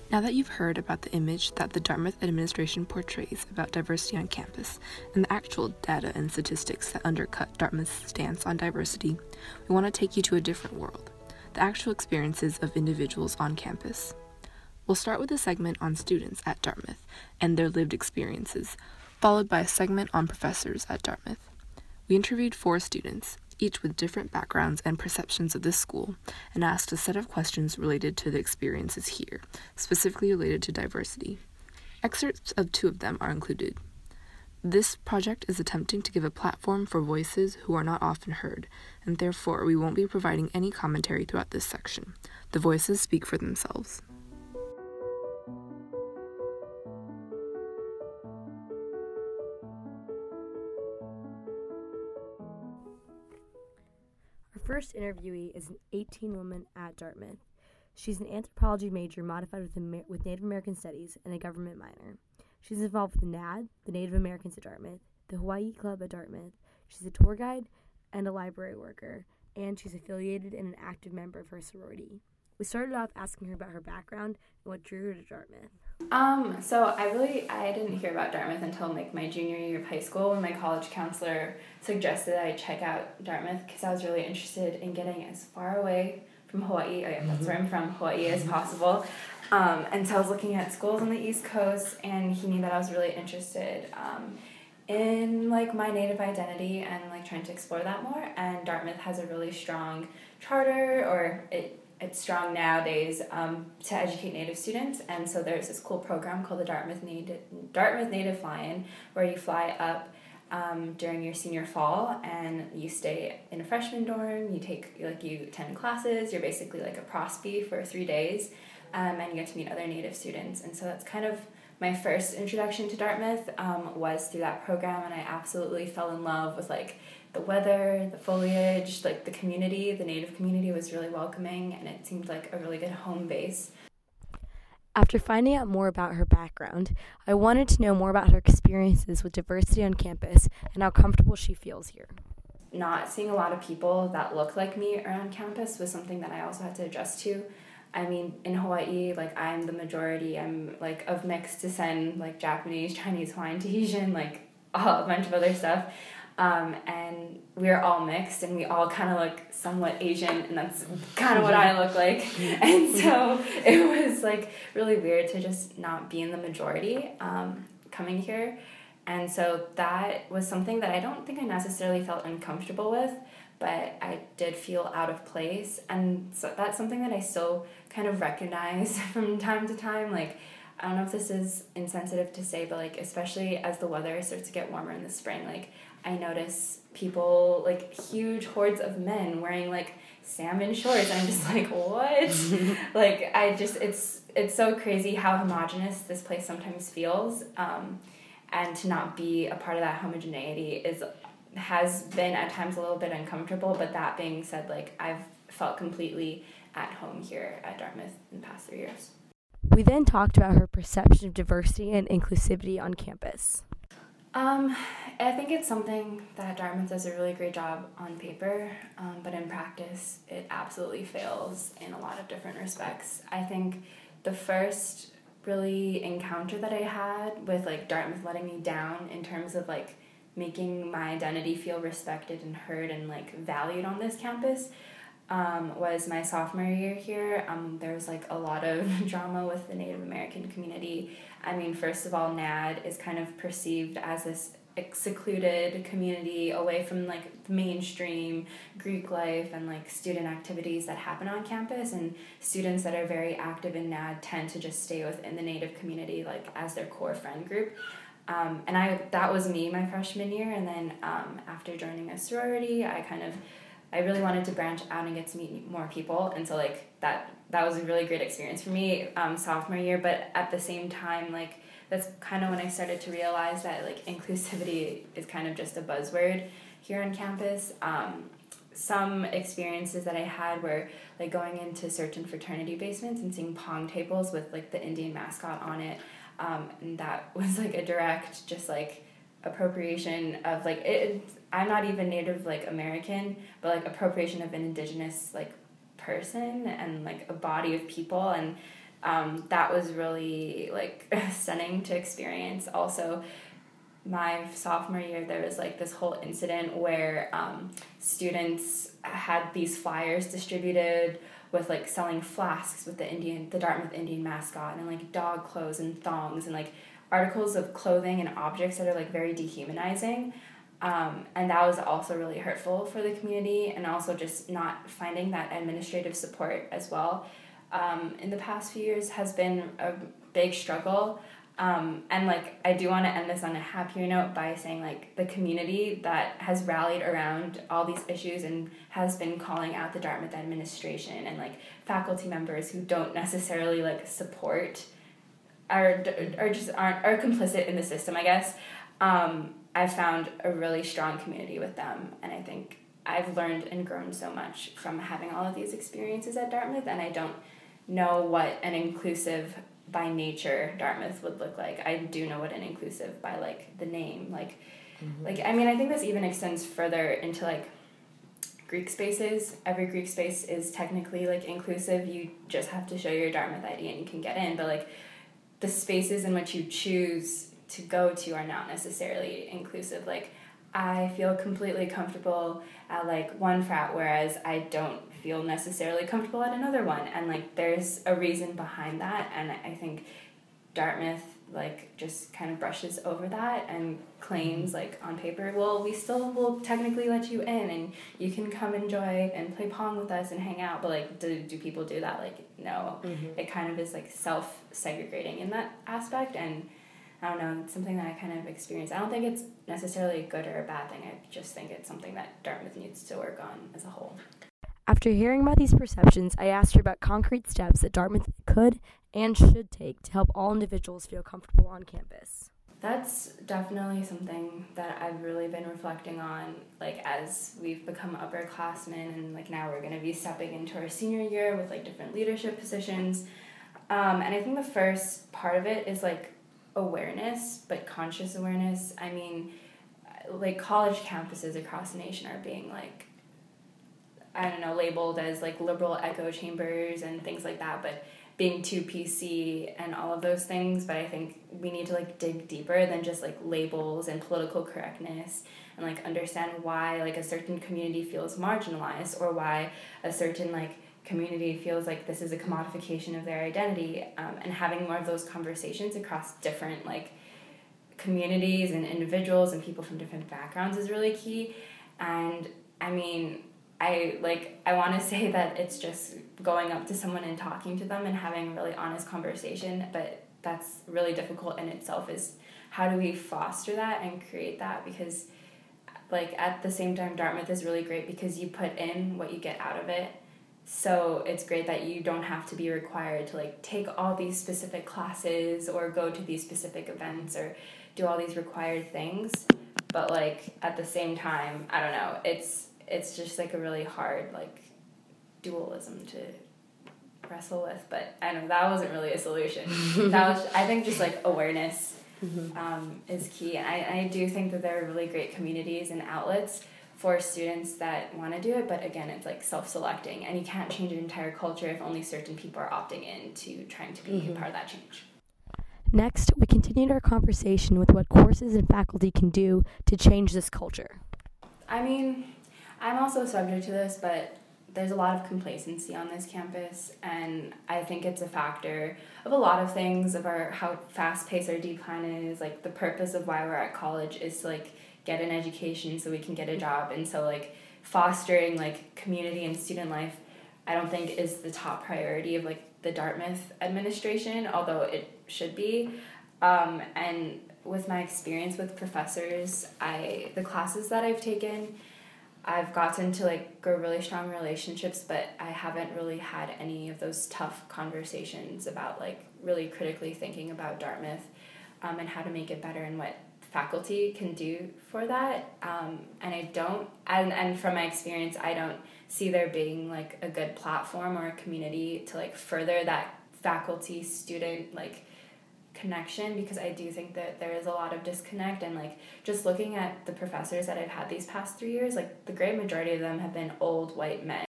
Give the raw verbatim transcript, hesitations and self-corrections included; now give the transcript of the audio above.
Now that you've heard about the image that the Dartmouth administration portrays about diversity on campus and the actual data and statistics that undercut Dartmouth's stance on diversity, we want to take you to a different world, the actual experiences of individuals on campus. We'll start with a segment on students at Dartmouth and their lived experiences, followed by a segment on professors at Dartmouth. We interviewed four students, each with different backgrounds and perceptions of this school, and asked a set of questions related to the experiences here, specifically related to diversity. Excerpts of two of them are included. This project is attempting to give a platform for voices who are not often heard, and therefore we won't be providing any commentary throughout this section. The voices speak for themselves. Our first interviewee is an eighteen woman at Dartmouth. She's an anthropology major modified with, Amer- with Native American Studies and a government minor. She's involved with the N A D, the Native Americans at Dartmouth, the Hawaii Club at Dartmouth. She's a tour guide and a library worker, and she's affiliated and an active member of her sorority. We started off asking her about her background and what drew her to Dartmouth. Um, so I really, I didn't hear about Dartmouth until like my junior year of high school when my college counselor suggested I check out Dartmouth because I was really interested in getting as far away from Hawaii, oh yeah, that's where I'm from, Hawaii, as possible. Um, and so I was looking at schools on the East Coast, and he knew that I was really interested um, in like my Native identity and like trying to explore that more. And Dartmouth has a really strong charter, or it it's strong nowadays um, to educate Native students. And so there's this cool program called the Dartmouth Native Dartmouth Native Fly-In, where you fly up um, during your senior fall, and you stay in a freshman dorm. You take like you attend classes. You're basically like a prosby for three days, um, and you get to meet other Native students. And so that's kind of my first introduction to Dartmouth um, was through that program, and I absolutely fell in love with like the weather, the foliage, like the community. The Native community was really welcoming, and it seemed like a really good home base. After finding out more about her background, I wanted to know more about her experiences with diversity on campus and how comfortable she feels here. Not seeing a lot of people that look like me around campus was something that I also had to adjust to. I mean, in Hawaii, like, I'm the majority. I'm, like, of mixed descent, like, Japanese, Chinese, Hawaiian, Tahitian, like, a bunch of other stuff. Um, and we're all mixed, and we all kind of look somewhat Asian, and that's kind of what I look like. And so it was, like, really weird to just not be in the majority um, coming here. And so that was something that I don't think I necessarily felt uncomfortable with, but I did feel out of place. And so that's something that I still kind of recognize from time to time. Like, I don't know if this is insensitive to say, but, like, especially as the weather starts to get warmer in the spring, like, I notice people, like, huge hordes of men wearing, like, salmon shorts, and I'm just like, what? Like, I just, it's it's so crazy how homogenous this place sometimes feels, um, and to not be a part of that homogeneity is has been at times a little bit uncomfortable. But that being said, like, I've felt completely at home here at Dartmouth in the past three years. We then talked about her perception of diversity and inclusivity on campus. Um, I think it's something that Dartmouth does a really great job on paper, um, but in practice, it absolutely fails in a lot of different respects. I think the first really encounter that I had with, like, Dartmouth letting me down in terms of, like, making my identity feel respected and heard and, like, valued on this campus um, was my sophomore year here. Um, there was, like, a lot of drama with the Native American community. I mean, first of all, N A D is kind of perceived as this secluded community away from, like, the mainstream Greek life and, like, student activities that happen on campus, and students that are very active in N A D tend to just stay within the Native community, like, as their core friend group. Um, and I that was me my freshman year, and then um, after joining a sorority, I kind of, I really wanted to branch out and get to meet more people, and so, like, that that was a really great experience for me um, sophomore year, but at the same time, like, that's kind of when I started to realize that, like, inclusivity is kind of just a buzzword here on campus. Um, some experiences that I had were, like, going into certain fraternity basements and seeing pong tables with, like, the Indian mascot on it, um, and that was, like, a direct, just, like, appropriation of, like, it, I'm not even Native, like, American, but, like, appropriation of an indigenous, like, person and, like, a body of people, and Um, that was really like stunning to experience. Also, my sophomore year, there was like this whole incident where um, students had these flyers distributed with like selling flasks with the Indian, the Dartmouth Indian mascot, and like dog clothes and thongs and like articles of clothing and objects that are like very dehumanizing. Um, and that was also really hurtful for the community, and also just not finding that administrative support as well. Um, in the past few years has been a big struggle. Um, and like I do want to end this on a happier note by saying like the community that has rallied around all these issues and has been calling out the Dartmouth administration and like faculty members who don't necessarily like support are or just aren't are complicit in the system, I guess. Um, I've found a really strong community with them, and I think I've learned and grown so much from having all of these experiences at Dartmouth, and I don't know what an inclusive by nature Dartmouth would look like. I do know what an inclusive by like the name, like mm-hmm. like I mean I think this even extends further into like Greek spaces. Every Greek space is technically like inclusive. You just have to show your Dartmouth I D and you can get in, but like the spaces in which you choose to go to are not necessarily inclusive. Like I feel completely comfortable at like one frat, whereas I don't feel necessarily comfortable at another one, and like there's a reason behind that, and I think Dartmouth like just kind of brushes over that and claims like on paper, well, we still will technically let you in and you can come enjoy and play pong with us and hang out, but like do, do people do that? Like no. Mm-hmm. It kind of is like self-segregating in that aspect, and I don't know, it's something that I kind of experienced. I don't think it's necessarily a good or a bad thing. I just think it's something that Dartmouth needs to work on as a whole. After hearing about these perceptions, I asked her about concrete steps that Dartmouth could and should take to help all individuals feel comfortable on campus. That's definitely something that I've really been reflecting on, like as we've become upperclassmen, and like now we're going to be stepping into our senior year with like different leadership positions. Um, and I think the first part of it is like awareness, but conscious awareness. I mean, like college campuses across the nation are being like, I don't know, labeled as like liberal echo chambers and things like that, but being too P C and all of those things. But I think we need to like dig deeper than just like labels and political correctness, and like understand why like a certain community feels marginalized, or why a certain like community feels like this is a commodification of their identity, um, and having more of those conversations across different like communities and individuals and people from different backgrounds is really key. And I mean, I like I want to say that it's just going up to someone and talking to them and having a really honest conversation, but that's really difficult in itself. Is how do we foster that and create that? Because like at the same time, Dartmouth is really great because you put in what you get out of it. So it's great that you don't have to be required to like take all these specific classes or go to these specific events or do all these required things. But like at the same time, I don't know, it's it's just like a really hard like dualism to wrestle with. But I don't know, that wasn't really a solution. That was, I think, just like awareness mm-hmm. um, is key. And I, I do think that there are really great communities and outlets for students that want to do it, but again, it's like self-selecting, and you can't change an entire culture if only certain people are opting in to trying to be mm-hmm. part of that change. Next, we continued our conversation with what courses and faculty can do to change this culture. I mean, I'm also subject to this, but there's a lot of complacency on this campus, and I think it's a factor of a lot of things, of our how fast-paced our decline is. Like the purpose of why we're at college is to like get an education so we can get a job, and so like fostering like community and student life, I don't think is the top priority of like the Dartmouth administration, although it should be. Um, and with my experience with professors, I the classes that I've taken, I've gotten to like grow really strong relationships, but I haven't really had any of those tough conversations about like really critically thinking about Dartmouth um, and how to make it better and what faculty can do for that. Um, and I don't, and, and from my experience, I don't see there being like a good platform or a community to like further that faculty student like connection, because I do think that there is a lot of disconnect. And like just looking at the professors that I've had these past three years, like the great majority of them have been old white men